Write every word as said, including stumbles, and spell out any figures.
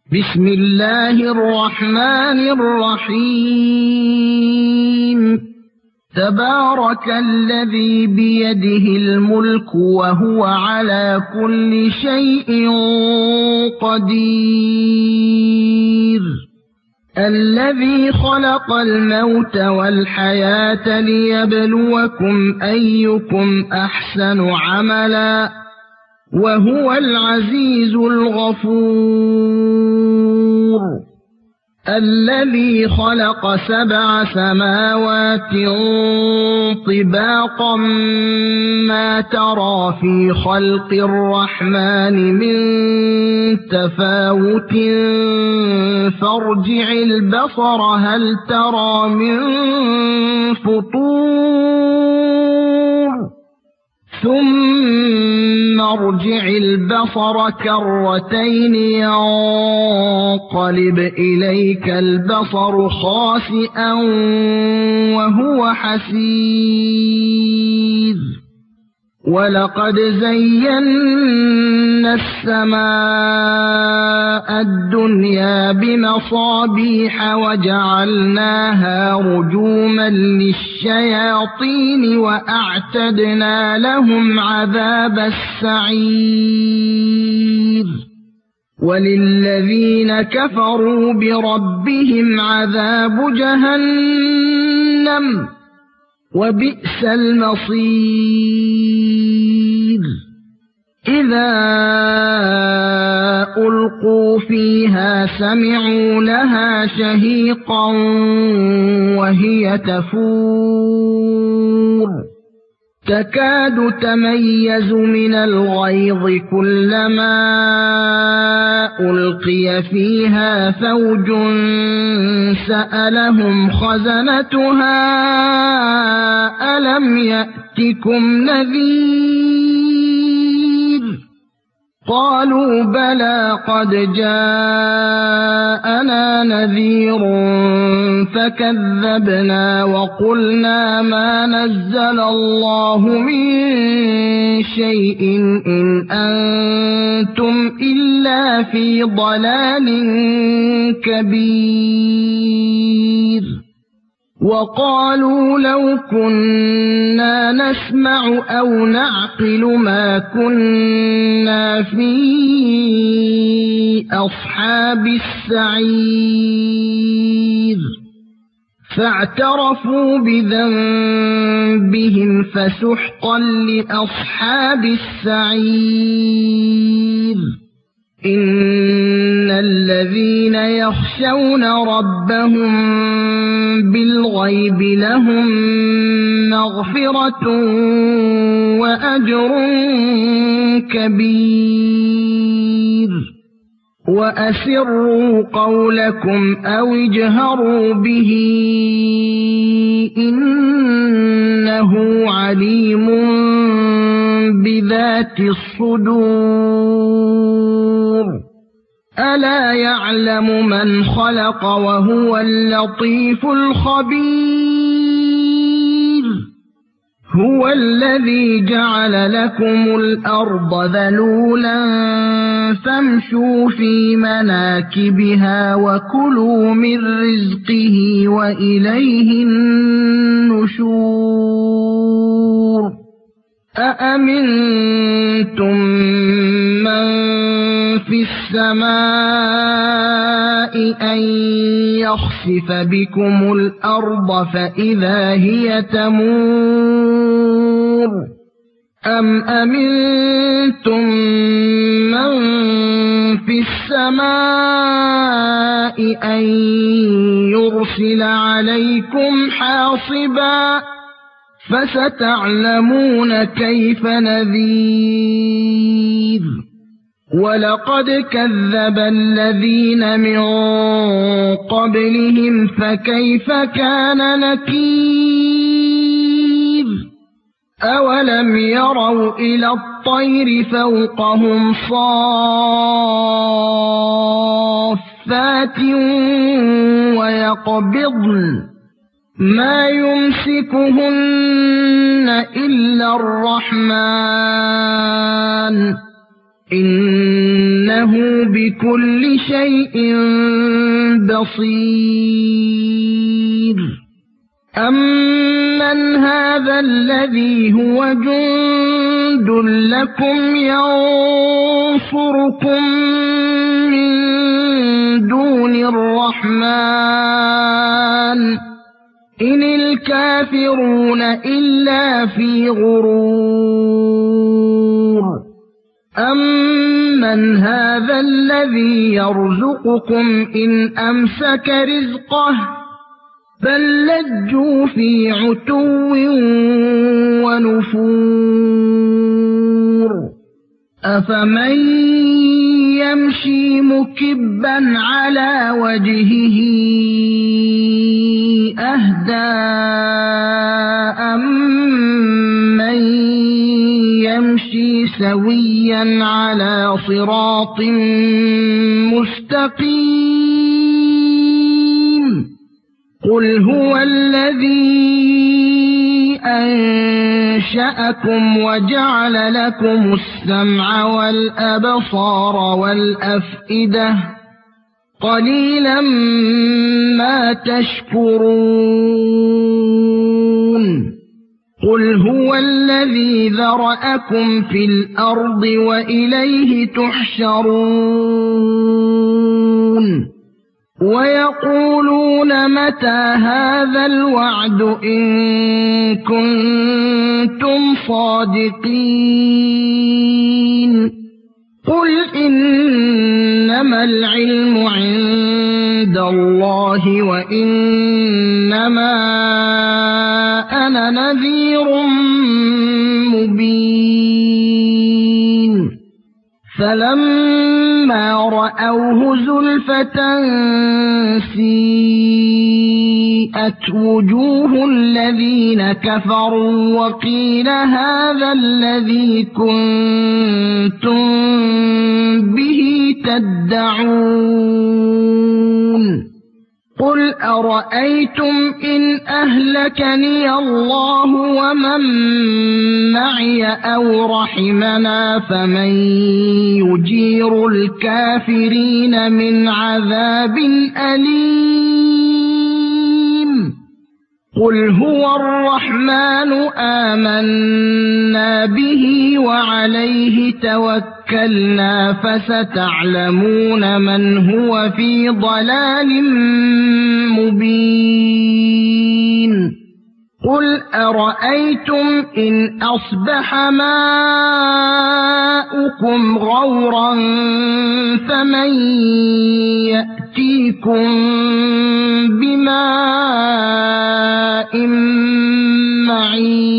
بسم الله الرحمن الرحيم تبارك الذي بيده الملك وهو على كل شيء قدير الذي خلق الموت والحياة ليبلوكم أيكم أحسن عملا وهو العزيز الغفور الذي خلق سبع سماوات طباقا ما ترى في خلق الرحمن من تفاوت فارجع البصر هل ترى من فطور ثم ارجع البصر كرتين ينقلب إليك البصر خاسئا وهو حسير ولقد زينا السماء الدنيا بمصابيح وجعلناها رجوما للشياطين وأعتدنا لهم عذاب السعير وللذين كفروا بربهم عذاب جهنم وبئس المصير إذا ألقوا فيها سمعوا لها شهيقا وهي تفور تكاد تميز من الغيظ كلما ألقي فيها فوج سألهم خزنتها ألم يأتكم نذير قالوا بلى قد جاءنا نذير فكذبنا وقلنا ما نزل الله من شيء إن أنتم إلا في ضلال كبير وقالوا لو كنا نسمع أو نعقل ما كنا في أصحاب السعير فاعترفوا بذنبهم فسحقا لأصحاب السعير إن الذين يخشون ربهم بالغيب لهم مغفرة وأجر كبير وأسروا قولكم أو اجهروا به إنه عليم بذات الصدور ألا يعلم من خلق وهو اللطيف الخبير هو الذي جعل لكم الأرض ذلولا فامشوا في مناكبها وكلوا من رزقه وإليه النشور أأمنتم من في السماء أن يخسف بكم الأرض فإذا هي تمور أم أمنتم من في السماء أن يرسل عليكم حاصبا فستعلمون كيف نذير ولقد كذب الذين من قبلهم فكيف كان نكير أولم يروا إلى الطير فوقهم صافات ويقبضن ما يمسكهن إلا الرحمن إن إنه بكل شيء بصير أمن هذا الذي هو جند لكم ينصركم من دون الرحمن إن الكافرون إلا في غرور أمن هذا الذي يرزقكم إن أمسك رزقه بل لجوا في عتو ونفور أفمن يمشي مكبا على وجهه أهدى أمن يمشي سويا على صراط مستقيم قل هو الذي أنشأكم وجعل لكم السمع والأبصار والأفئدة قليلا ما تشكرون قل هو الذي ذرأكم في الأرض وإليه تحشرون ويقولون متى هذا الوعد إن كنتم صادقين قل إنما العلم عند الله وإنما أنا نذير مبين فلما رأوه زلفة سيئت وجوه الذين كفروا وقيل هذا الذي كنتم به تدعون قل أرأيتم إن أهلكني الله ومن معي أو رحمنا فمن يجير الكافرين من عذاب أليم قل هو الرحمن آمنا به وعليه توكلنا فستعلمون من هو في ضلال مبين قل أرأيتم إن أصبح ماؤكم غورا فمن يأتيكم بماء معين